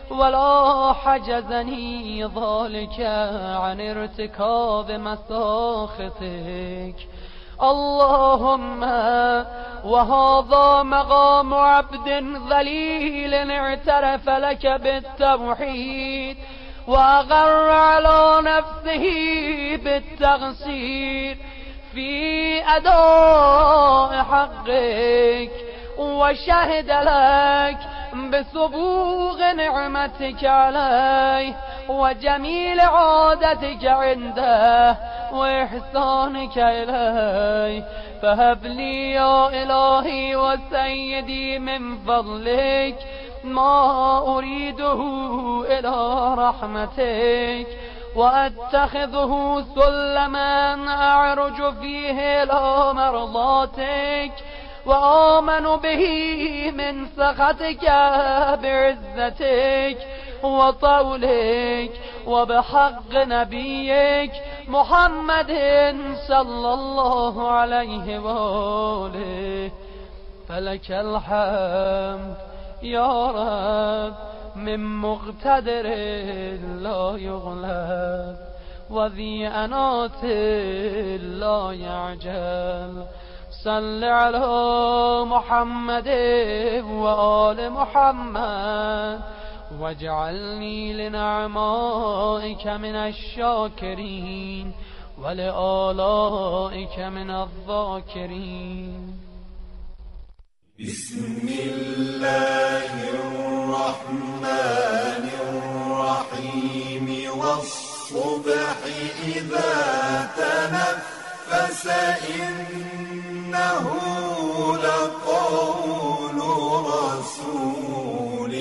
ولا حجزني ذلك عن ارتكاب مساخطك. اللهم وهذا مقام عبد ذليل اعترف لك بالتوحيد وأغر على نفسه بالتقصير في أداء حقك، وشهد لك بسبوغ نعمتك عليه وجميل عادتك عنده وإحسانك إليه. فهب لي يا إلهي وسيدي من فضلك ما أريده إلى رحمتك، وأتخذه سلما أعرج فيه إلى مرضاتك، وآمن به من سخطك بعزتك وطولك، وبحق نبيك محمد صلى الله عليه وآله. فلك الحمد يا رب من مقتدر لا يغلب، وذي أنات لا يعجل. صل على محمد وآل محمد، واجعلني لنعمائك من الشاكرين ولآلائك من الذاكرين. بسم الله الرحمن الرحيم. والصبح إذا تنفس إنه لقول رسول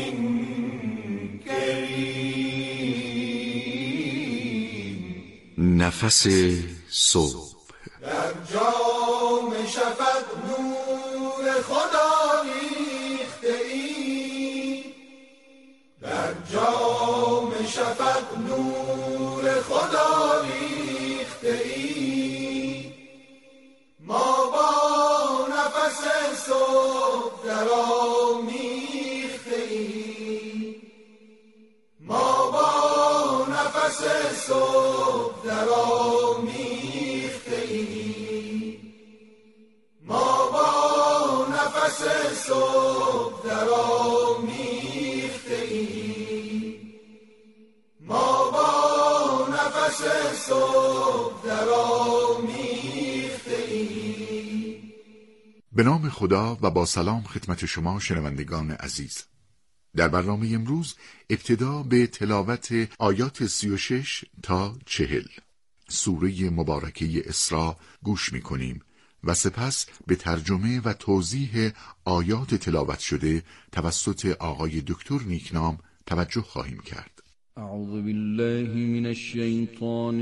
كريم. نفس صبح در جام شفق نور خدا ریخته ای، در جام شفق نور خدا ریخته ای. ما با نفس صبح در آمیخته ای، ما با نفس صبح در آمیخته ای، ما با نفس صبح در آمیخته ای، ما با نفس صبح در آمیخته ای. به نام خدا و با سلام خدمت شما شنوندگان عزیز. در برنامه امروز ابتدا به تلاوت آیات 36 تا 40 سوره مبارکه اسراء گوش می‌کنیم و سپس به ترجمه و توضیح آیات تلاوت شده توسط آقای دکتر نیکنام توجه خواهیم کرد. اعوذ بالله من الشیطان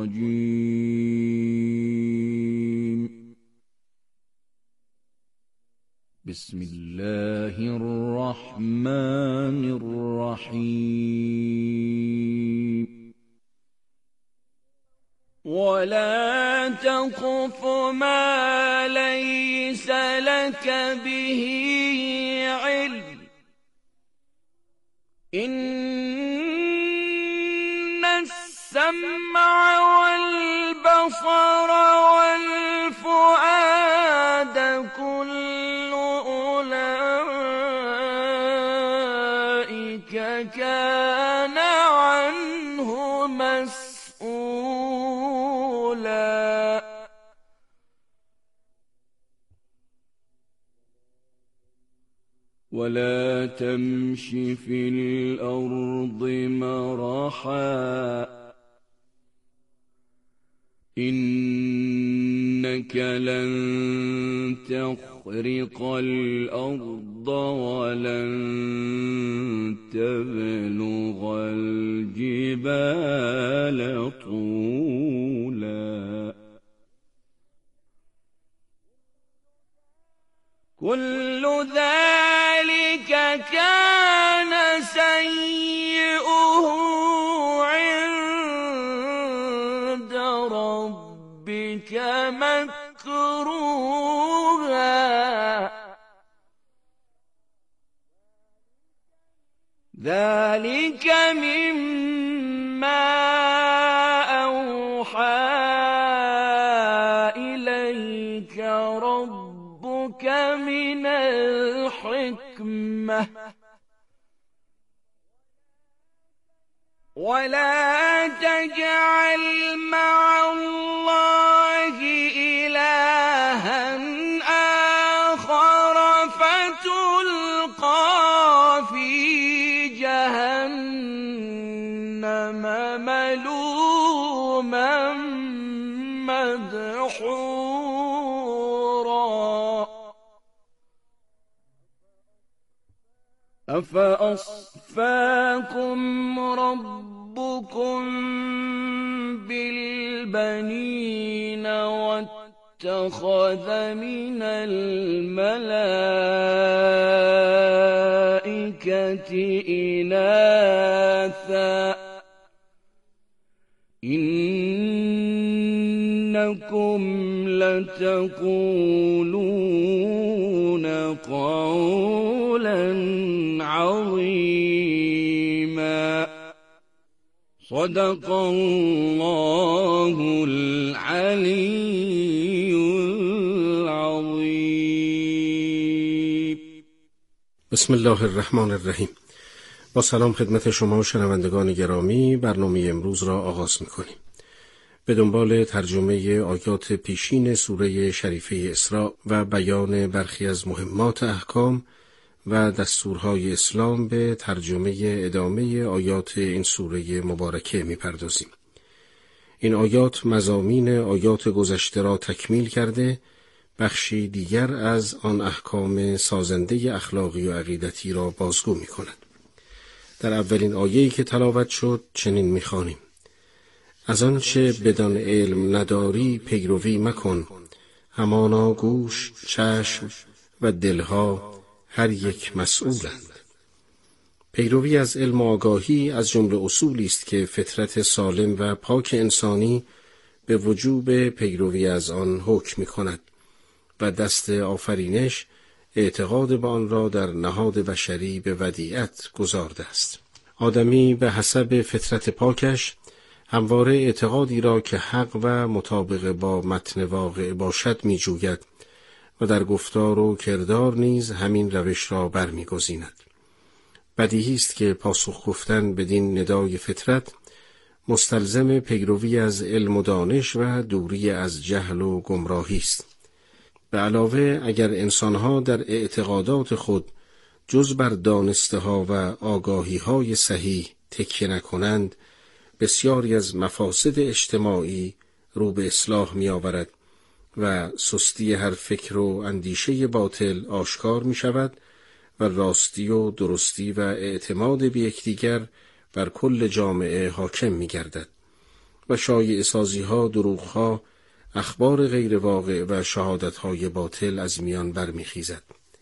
الرجیم. بسم الله الرحمن الرحیم. ولا تقف ما ليس لك به علم إن السمع والبصر والفؤاد كل أولئك كان عنه مسؤولا. ولا تمش في الأرض مرحا إنك لن تخرق الأرض ولن تبلغ الجبال طولا. كل ذلك كان سيئه عند ربك مكروها. ذلك مما أوحى إليك ربك من الحكمة ولا تجعل مع الله إلها آخر فتلقى في جهنم ملوما مدحورا أفأصفاكم ربكم بالبنين واتخذ من الملائكة إناثا إنكم لتقولون قولا عظيما صدق الله العلي العظيم. بسم الله الرحمن الرحیم. با سلام خدمت شما شنوندگان گرامی، برنامه امروز را آغاز می‌کنیم. به دنبال ترجمه آیات پیشین سوره شریفه اسراء و بیان برخی از مهمات احکام و دستورهای اسلام به ترجمه ادامه آیات این سوره مبارکه می‌پردازیم. این آیات مضامین آیات گذشته را تکمیل کرده، بخشی دیگر از آن احکام سازنده اخلاقی و عقیدتی را بازگو می‌کند. در اولین آیه‌ای که تلاوت شد چنین می‌خوانیم: از آنچه بدان علم نداری پیروی مکن، همانا گوش، چشم و دلها هر یک مسئولند. پیروی از علم و آگاهی از جمله اصولی است که فطرت سالم و پاک انسانی به وجوب پیروی از آن حکم می‌کند و دست آفرینش اعتقاد به آن را در نهاد بشری به ودیعت گذارده است. آدمی به حسب فطرت پاکش همواره اعتقادی را که حق و مطابق با متن واقع باشد می جوید و در گفتار و کردار نیز همین روش را برمی‌گزیند. بدیهی است که پاسخ گفتن بدین ندای فطرت مستلزم پیروی از علم و دانش و دوری از جهل و گمراهی است. به علاوه اگر انسانها در اعتقادات خود جز بر دانسته ها و آگاهی های صحیح تکیه نکنند، بسیاری از مفاسد اجتماعی رو به اصلاح می آورد و سستی هر فکر و اندیشه باطل آشکار می شود و راستی و درستی و اعتماد به یکدیگر بر کل جامعه حاکم می گردد و شایعه سازی ها، دروغ ها، اخبار غیر واقع و شهادت های باطل از میان برمی خیزد.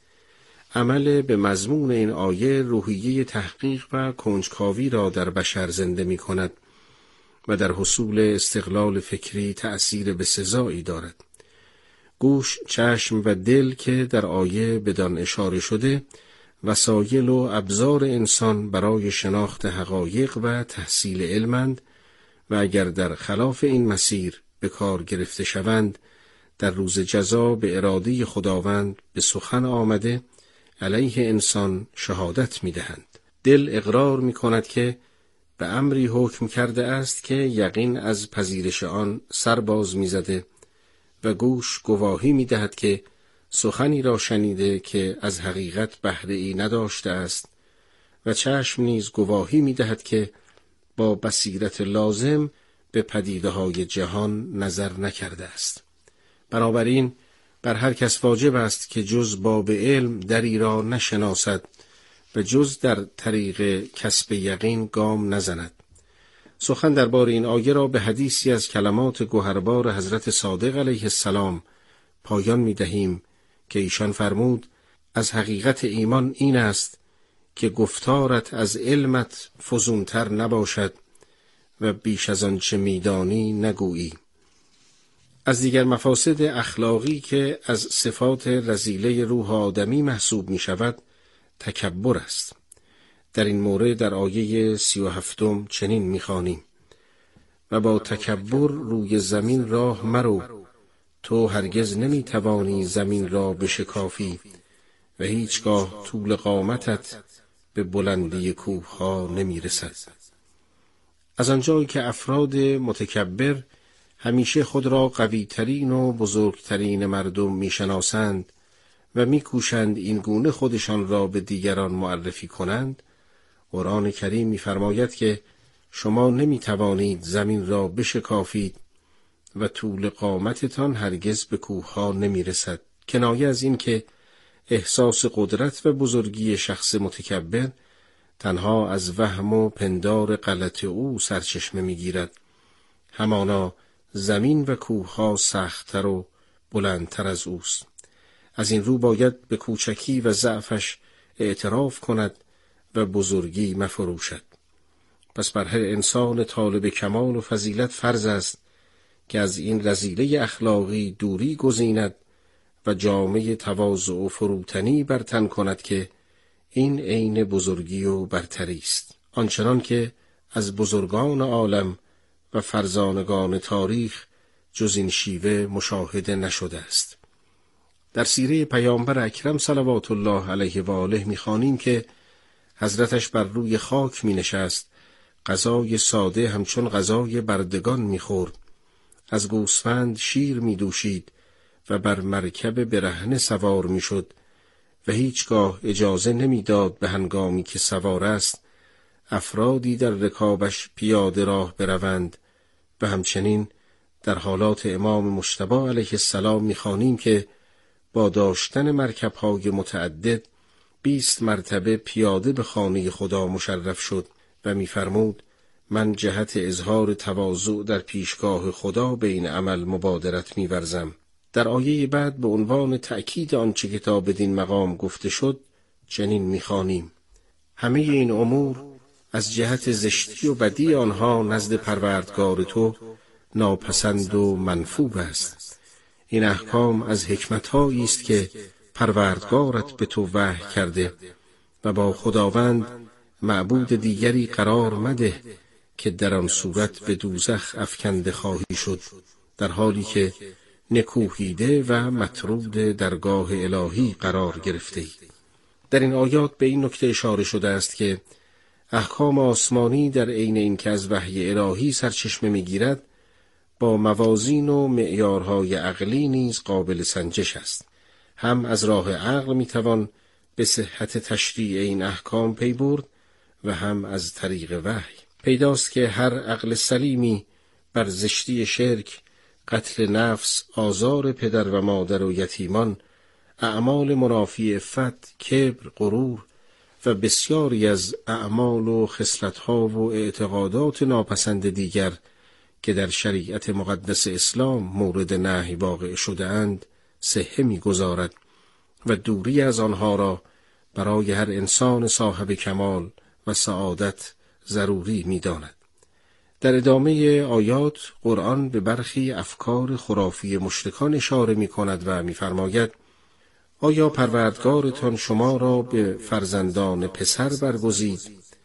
عمل به مضمون این آیه روحیه تحقیق و کنجکاوی را در بشر زنده می کند و در حصول استقلال فکری تأثیر بسزایی دارد. گوش، چشم و دل که در آیه بدان اشاره شده، وسایل و ابزار انسان برای شناخت حقایق و تحصیل علمند و اگر در خلاف این مسیر به کار گرفته شوند، در روز جزا به اراده خداوند به سخن آمده علیه انسان شهادت می دهند. دل اقرار می کند که به امری حکم کرده است که یقین از پذیرش آن سرباز می زده و گوش گواهی می دهد که سخنی را شنیده که از حقیقت بهره ای نداشته است و چشم نیز گواهی می دهد که با بصیرت لازم به پدیده های جهان نظر نکرده است. بنابراین بر هر کس واجب است که جز باب علم دری را نشناسد و جز در طریق کسب یقین گام نزند. سخن درباره این آیه را به حدیثی از کلمات گوهربار حضرت صادق علیه السلام پایان می دهیم که ایشان فرمود: از حقیقت ایمان این است که گفتارت از علمت فزونتر نباشد و بیش از آن چه میدانی نگویی. از دیگر مفاسد اخلاقی که از صفات رذیله روح آدمی محسوب می شود تکبر است. در این مورد در آیه 37 چنین می‌خوانیم: و با تکبر روی زمین راه مرو، تو هرگز نمی‌توانی زمین را بشکافی و هیچگاه طول قامتت به بلندی کوه‌ها نمی‌رسد. از آنجایی که افراد متکبر همیشه خود را قوی‌ترین و بزرگترین مردم می‌شناسند و می‌کوشند این گونه خودشان را به دیگران معرفی کنند، قرآن کریم می‌فرماید که شما نمی‌توانید زمین را بشکافید و طول قامتتان هرگز به کوه‌ها نمی‌رسد. کنایه از این که احساس قدرت و بزرگی شخص متکبر تنها از وهم و پندار غلط او سرچشمه می‌گیرد. همانا زمین و کوه‌ها سخت‌تر و بلندتر از اوست. از این رو باید به کوچکی و ضعفش اعتراف کند و بزرگی مفروشد. پس بر هر انسان طالب کمال و فضیلت فرض است که از این رذیله اخلاقی دوری گزیند و جامه تواضع و فروتنی بر تن کند که این عین بزرگی و برتری است، آنچنان که از بزرگان عالم و فرزانگان تاریخ جز این شیوه مشاهده نشده است. در سیره پیامبر اکرم صلوات الله علیه و آله می‌خوانیم که حضرتش بر روی خاک می‌نشست، غذای ساده همچون غذای بردگان می‌خورد، از گوسفند شیر می‌دوشید و بر مرکب برهنه سوار می‌شد و هیچگاه اجازه نمی‌داد به هنگامی که سوار است افرادی در رکابش پیاده راه بروند. و همچنین در حالات امام مجتبی علیه السلام می‌خوانیم که با داشتن مرکب‌های متعدد 20 مرتبه پیاده به خانه خدا مشرف شد و می‌فرمود من جهت اظهار تواضع در پیشگاه خدا به این عمل مبادرت می‌ورزم. در آیه بعد به عنوان تأکید آنچه که تا بدین مقام گفته شد چنین می‌خوانیم: همه این امور از جهت زشتی و بدی آنها نزد پروردگار تو ناپسند و منفور است. این احکام از حکمت‌هایی است که پروردگارت به تو وحی کرده و با خداوند معبود دیگری قرار مده که در آن صورت به دوزخ افکنده خواهی شد، در حالی که نکوهیده و مطرود درگاه الهی قرار گرفته ای. در این آیات به این نکته اشاره شده است که احکام آسمانی در عین اینکه از وحی الهی سرچشمه می‌گیرد، با موازین و معیارهای عقلی نیز قابل سنجش است. هم از راه عقل میتوان به صحت تشریع این احکام پی برد و هم از طریق وحی. پیداست که هر عقل سلیمی بر زشتی شرک، قتل نفس، آزار پدر و مادر و یتیمان، اعمال منافی عفت، کبر، غرور و بسیاری از اعمال و خصلت‌ها و اعتقادات ناپسند دیگر که در شریعت مقدس اسلام مورد نهی واقع شده اند صحه می‌گذارد و دوری از آنها را برای هر انسان صاحب کمال و سعادت ضروری می‌داند. در ادامه آیات قرآن به برخی افکار خرافی مشرکان اشاره می‌کند و می‌فرماید: آیا پروردگارتان شما را به فرزندان پسر برگزید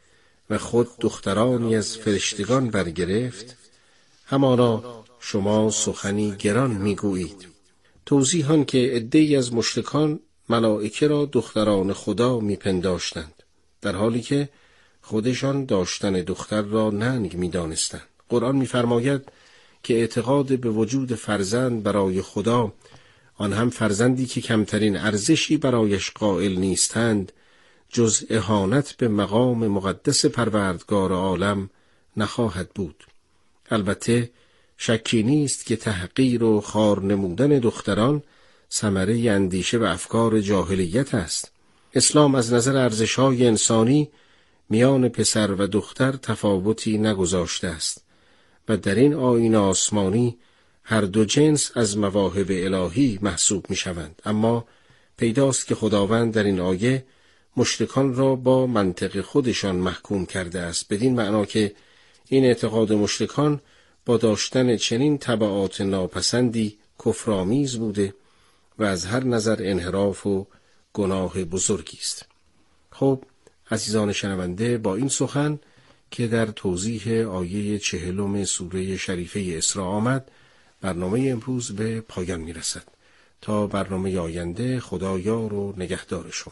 و خود دخترانی از فرشتگان برگرفت؟ همانا شما سخنی گران میگویید. توضیح آن که عده‌ای از مشرکان ملائکه را دختران خدا میپنداشتند، در حالی که خودشان داشتن دختر را ننگ میدانستند. قرآن میفرماید که اعتقاد به وجود فرزند برای خدا، آن هم فرزندی که کمترین ارزشی برایش قائل نیستند، جز اهانت به مقام مقدس پروردگار عالم نخواهد بود. البته شکی نیست که تحقیر و خوار نمودن دختران ثمره اندیشه و افکار جاهلیت است. اسلام از نظر ارزش‌های انسانی میان پسر و دختر تفاوتی نگذاشته است و در این آیین آسمانی هر دو جنس از مواهب الهی محسوب می‌شوند. اما پیداست که خداوند در این آیه مشرکان را با منطق خودشان محکوم کرده است، بدین معنا که این اعتقاد مشرکان با داشتن چنین تبعات ناپسندی کفرآمیز بوده و از هر نظر انحراف و گناه بزرگی است. خب عزیزان شنونده، با این سخن که در توضیح آیه 40 سوره شریفه اسراء آمد، برنامه امروز به پایان میرسد. تا برنامه آینده، خدا یار و نگهدار شما.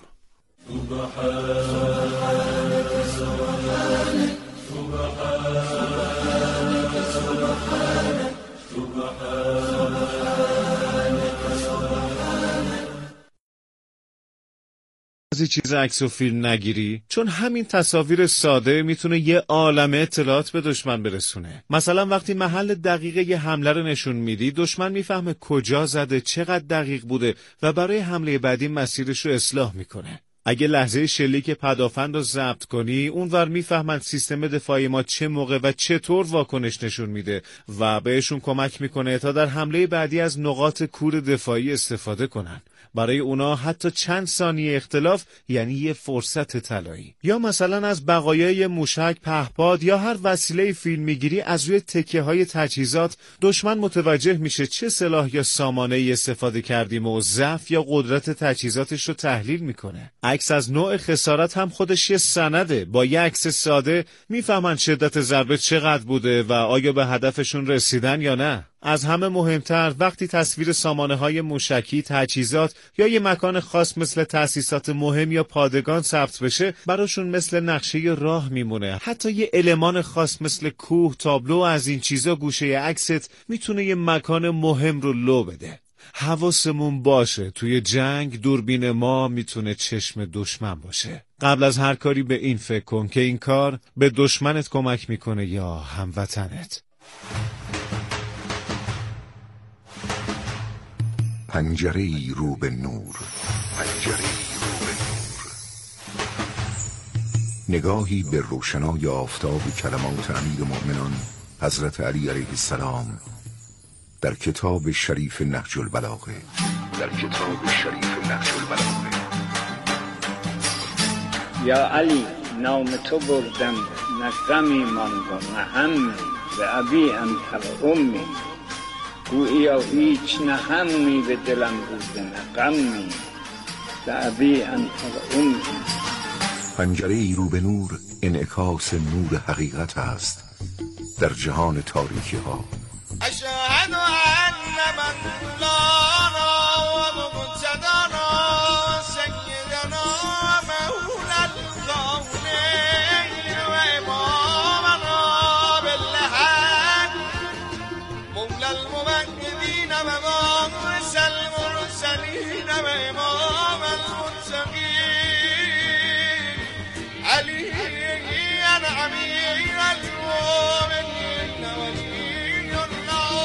از این چیز عکس و فیلم نگیری، چون همین تصاویر ساده میتونه یه عالمه اطلاعات به دشمن برسونه. مثلا وقتی محل دقیقه یه حمله رو نشون میدی، دشمن میفهمه کجا زده، چقدر دقیق بوده و برای حمله بعدی مسیرش رو اصلاح میکنه. اگه لحظه شلیک پدافند رو ضبط کنی، اونور میفهمن سیستم دفاعی ما چه موقع و چطور واکنش نشون میده و بهشون کمک میکنه تا در حمله بعدی از نقاط کور دفاعی استفاده کنن. برای اونا حتی چند ثانیه اختلاف یعنی یه فرصت طلایی. یا مثلا از بقایای موشک، پهپاد یا هر وسیله فیلمگیری از روی تکه‌های تجهیزات دشمن متوجه میشه چه سلاح یا سامانه‌ای استفاده کردیم و ضعف یا قدرت تجهیزاتش رو تحلیل میکنه. عکس از نوع خسارت هم خودش یه سنده. با یه عکس ساده میفهمن شدت ضربه چقدر بوده و آیا به هدفشون رسیدن یا نه. از همه مهمتر وقتی تصویر سامانه‌های موشکی، تجهیزات یا یه مکان خاص مثل تأسیسات مهم یا پادگان ثبت بشه، براشون مثل نقشه راه میمونه. حتی یه المان خاص مثل کوه، تابلو از این چیزا گوشه عکست میتونه یه مکان مهم رو لو بده. حواسمون باشه توی جنگ دوربین ما میتونه چشم دشمن باشه. قبل از هر کاری به این فکر کن که این کار به دشمنت کمک میکنه یا هموطنت. پنجره‌ای رو به نور، پنجره‌ای رو به نور، نگاهی به روشنای آفتاب کلمات امیر المؤمنان حضرت علی علیه السلام در کتاب شریف نهج البلاغه. در کتاب شریف نهج البلاغه: یا علی، نام تو بردم، نه غمی ماند و نه همی، به ابی انت و امی. گوییا هیچ نه همی به دلم بوده نه غمی، به ابی انت و امی. پنجره‌ای رو به نور انعکاس نور حقیقت است در جهان تاریکی ها. اشهد ان من مولانا و مقتدانا سیدنا مولا الکونین و امامنا بالحق مولا الموحدین و وارث المرسلین و امام المتقین علی امیر المؤمنین ولی الله.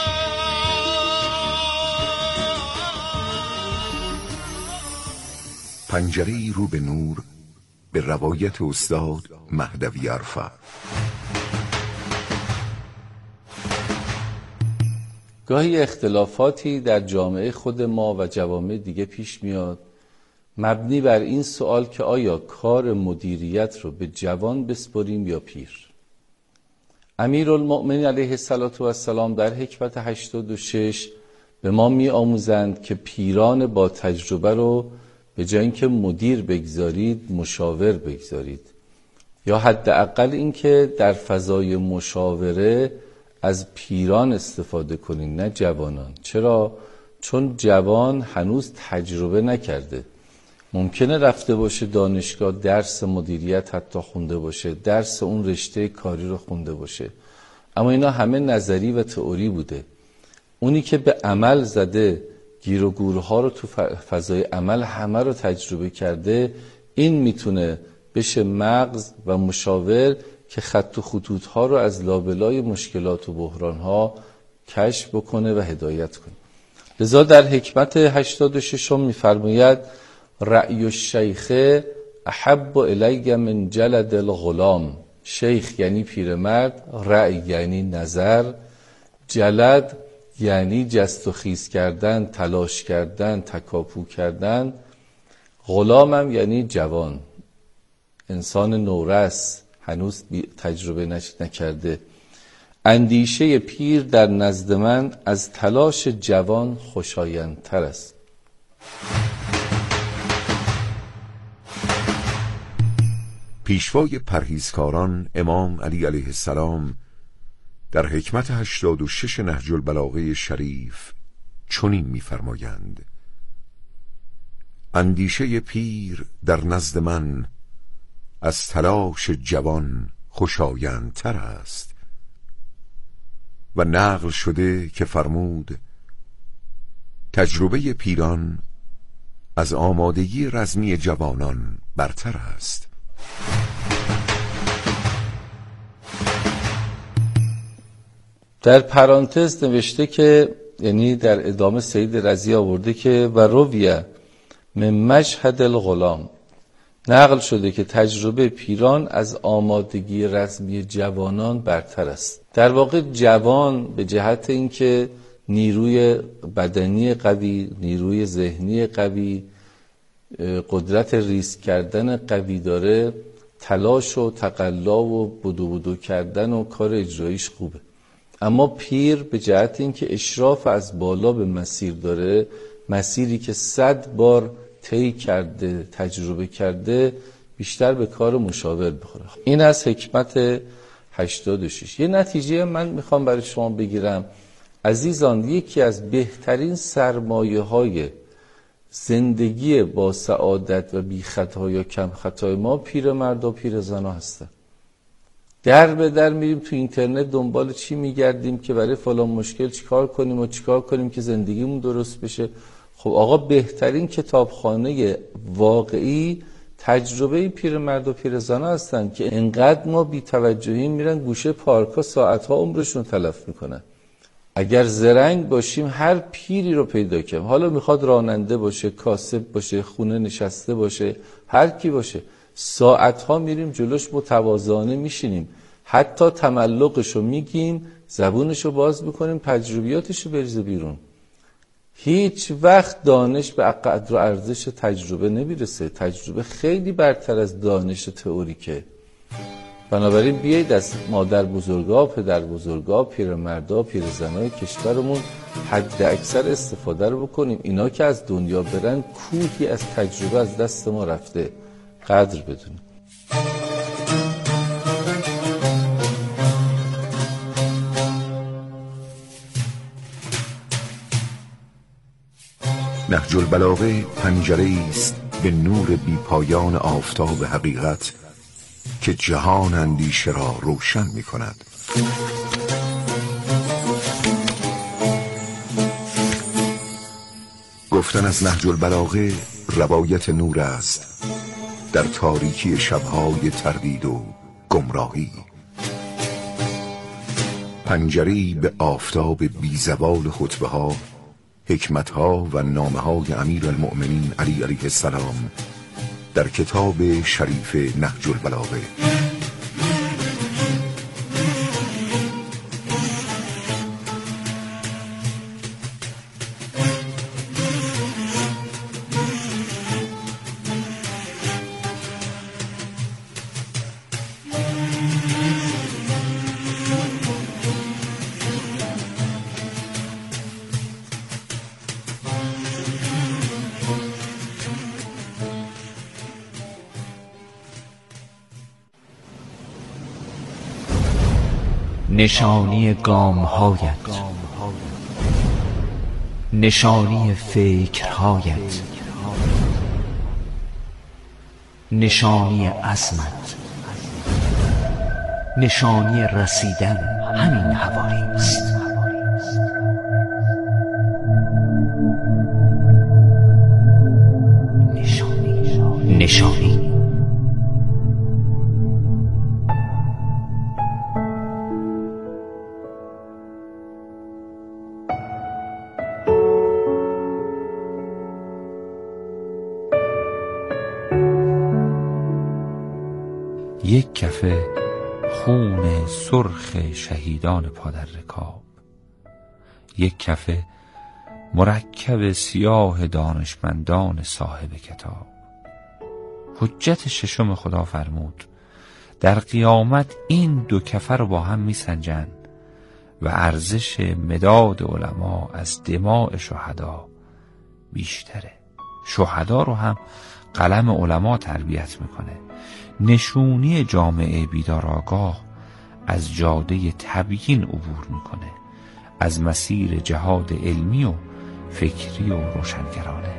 پنجره‌ای رو به نور به روایت استاد مهدوی عرفه. گاهی اختلافاتی در جامعه خود ما و جوامع دیگه پیش میاد مبنی بر این سوال که آیا کار مدیریت رو به جوان بسپاریم یا پیر. امیرالمؤمنین علیه السلام در حکمت 86 به ما می آموزند که پیران با تجربه رو به جای اینکه مدیر بگذارید مشاور بگذارید، یا حداقل اینکه در فضای مشاوره از پیران استفاده کنید نه جوانان. چرا؟ چون جوان هنوز تجربه نکرده. ممکنه رفته باشه دانشگاه، درس مدیریت حتی خونده باشه، درس اون رشته کاری رو خونده باشه، اما اینا همه نظری و تئوری بوده. اونی که به عمل زده، گیر و گورها رو تو فضای عمل همه رو تجربه کرده، این میتونه بشه مغز و مشاور که خط و خطوطها رو از لابلای مشکلات و بحرانها کشف بکنه و هدایت کنه. لذا در حکمت 86 میفرماید رأی الشیخ احب الی من جلد الغلام. شیخ یعنی پیرمرد، رأی یعنی نظر، جلد یعنی جست و خیز کردن، تلاش کردن، تکاپو کردن، غلامم یعنی جوان، انسان نورس، هنوز تجربه نکرده. اندیشه پیر در نزد من از تلاش جوان خوشایندتر است. پیشوای پرهیزکاران امام علی علیه السلام در حکمت 86 نهج البلاغه شریف چنین می‌فرمایند: اندیشه پیر در نزد من از تلاش جوان خوشایندتر است. و نقل شده که فرمود: تجربه پیران از آمادگی رزمی جوانان برتر است. در پرانتز نوشته که، یعنی در ادامه سید رضی آورده که و رویه من مشهد الغلام، نقل شده که تجربه پیران از آمادگی رزمی جوانان برتر است. در واقع جوان به جهت اینکه نیروی بدنی قوی، نیروی ذهنی قوی، قدرت ریسک کردن قوی داره، تلاش و تقلا و بدو کردن و کار اجراییش خوبه. اما پیر به جهت اینکه اشراف از بالا به مسیر داره، مسیری که 100 بار طی کرده، تجربه کرده، بیشتر به کار مشاور بخوره. این از حکمت 86. یه نتیجه من میخوام برای شما بگیرم عزیزان. یکی از بهترین سرمایه های زندگی با سعادت و بی خطا یا کم خطای ما پیر مرد و پیر زنا هستن. در به در میریم تو اینترنت دنبال چی میگردیم که برای فلان مشکل چیکار کنیم و چیکار کنیم که زندگیمون درست بشه. خب آقا، بهترین کتابخانه واقعی تجربه پیر مرد و پیر زنا هستن که انقدر ما بی توجهی میرن گوشه پارکا ساعتها عمرشون تلف میکنن. اگر زرنگ باشیم هر پیری رو پیدا کنیم، حالا میخواد راننده باشه، کاسب باشه، خونه نشسته باشه، هر کی باشه، ساعتها میریم جلوش متواضعانه میشینیم، حتی تملقشو میگیم، زبونشو باز میکنیم، تجربیاتشو بریزه بیرون. هیچ وقت دانش به قدر و ارزش تجربه نمیرسه. تجربه خیلی برتر از دانش تئوریکه. بنابراین بیایید از مادر بزرگا، پدر بزرگا، پیرمردا، پیرزنای کشورمون حد اکثر استفاده رو بکنیم. اینا که از دنیا برن کوهی از تجربه از دست ما رفته، قدر بدونیم. نهج البلاغه پنجره‌ای است به نور بی پایان آفتاب حقیقت که جهان اندیشه را روشن می کند. گفتن از نهج البلاغه روایت نور است در تاریکی شبهای تردید و گمراهی. پنجره‌ای به آفتاب بی زوال خطبه ها، حکمت ها و نامه های امیر المؤمنین علی علیه السلام در کتاب شریف نهج البلاغه. نشانی گام‌هایت، نشانی فکرهایت، نشانی عزمت، نشانی رسیدن همین هوایی است. نشانی یک کفه خون سرخ شهیدان پادر رکاب، یک کفه مرکب سیاه دانشمندان صاحب کتاب. حجت ششم خدا فرمود در قیامت این دو کفه رو با هم میسنجن و ارزش مداد علما از دماء شهدا بیشتره. شهدا رو هم قلم علما تربیت میکنه. نشونی جامعه بیدار آگاه از جاده تبیین عبور میکنه، از مسیر جهاد علمی و فکری و روشنگرانه.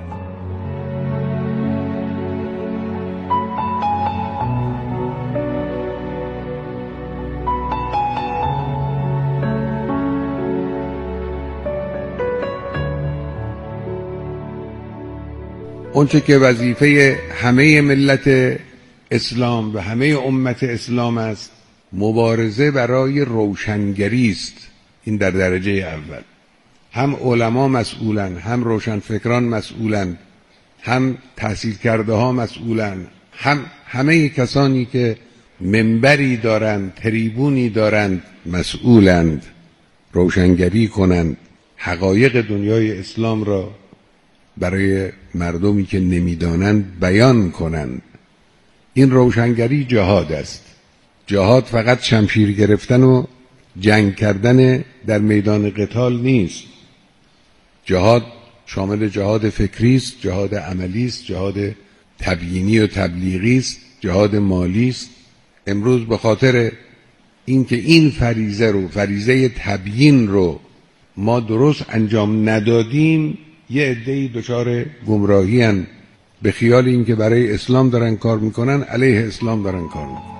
اونچه که وظیفه همه ملت اسلام و همه امت اسلام است، مبارزه برای روشنگری است. این در درجه اول. هم علما مسئولن، هم روشنفکران مسئولن، هم تحصیل کرده ها مسئولن، هم همه کسانی که منبری دارند، تریبونی دارند مسئولند. روشنگری کنند، حقایق دنیای اسلام را برای مردمی که نمیدانند بیان کنند. این روشنگری جهاد است. جهاد فقط شمشیر گرفتن و جنگ کردن در میدان قتال نیست. جهاد شامل جهاد فکری است، جهاد عملی است، جهاد تبیینی و تبلیغی است، جهاد مالی است. امروز به خاطر اینکه این فریضه تبیین رو ما درست انجام ندادیم، یه عده‌ای دچار گمراهی هستند، به خیال اینکه برای اسلام دارن کار میکنن، علیه اسلام دارن کار میکنن.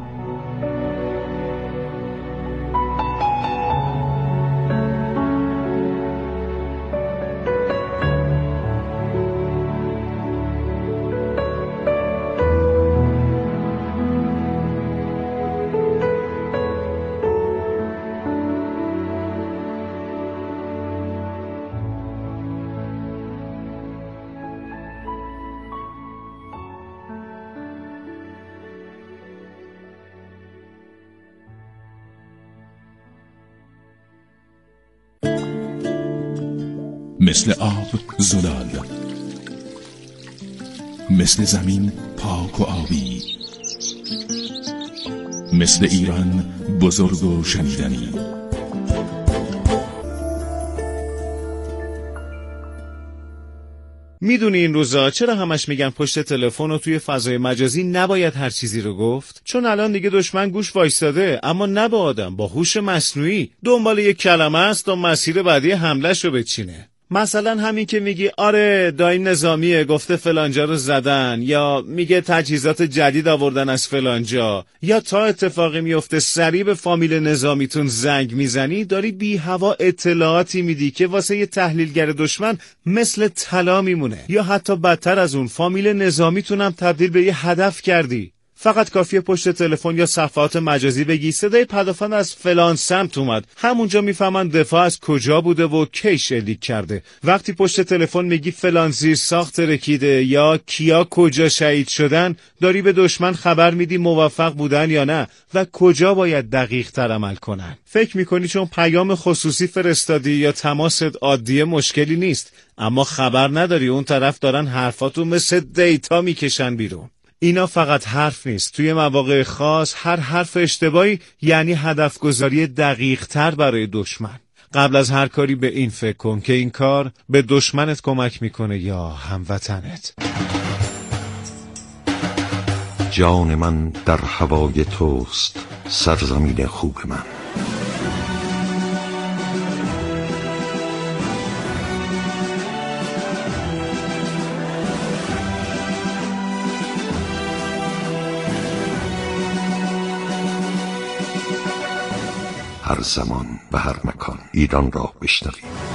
مثل آب زلال، مثل زمین پاک و آبی، مثل ایران بزرگ و شنیدنی. میدونی این روزا چرا همش میگن پشت تلفن و توی فضای مجازی نباید هر چیزی رو گفت؟ چون الان دیگه دشمن گوش وایستاده، اما نه با آدم، با هوش مصنوعی دنبال یک کلمه است تا مسیر بعدی حمله‌شو بچینه. مثلا همین که میگی آره دایم نظامیه گفته فلانجا رو زدن، یا میگه تجهیزات جدید آوردن از فلانجا، یا تا اتفاقی میفته سریع به فامیل نظامیتون زنگ میزنی، داری بی هوا اطلاعاتی میدی که واسه یه تحلیلگر دشمن مثل طلا میمونه. یا حتی بدتر از اون، فامیل نظامیتون هم تبدیل به یه هدف کردی. فقط کافیه پشت تلفن یا صفحات مجازی بگی صدای پدافند از فلان سمت اومد، همونجا میفهمن دفاع از کجا بوده و کی شلیک کرده. وقتی پشت تلفن میگی فلان زیر ساخت رکیده یا کیا کجا شهید شدن، داری به دشمن خبر میدی موفق بودن یا نه و کجا باید دقیق تر عمل کنن. فکر میکنی چون پیام خصوصی فرستادی یا تماست عادیه مشکلی نیست، اما خبر نداری اون طرف دارن حرفاتو مثل دیتا میکشن بیرون. اینا فقط حرف نیست. توی مواقع خاص هر حرف اشتباهی یعنی هدف گذاری دقیق تر برای دشمن. قبل از هر کاری به این فکر کن که این کار به دشمنت کمک میکنه یا هموطنت. جان من در هوای توست، سرزمین خوب من. هر زمان و هر مکان ایران را بشنوید.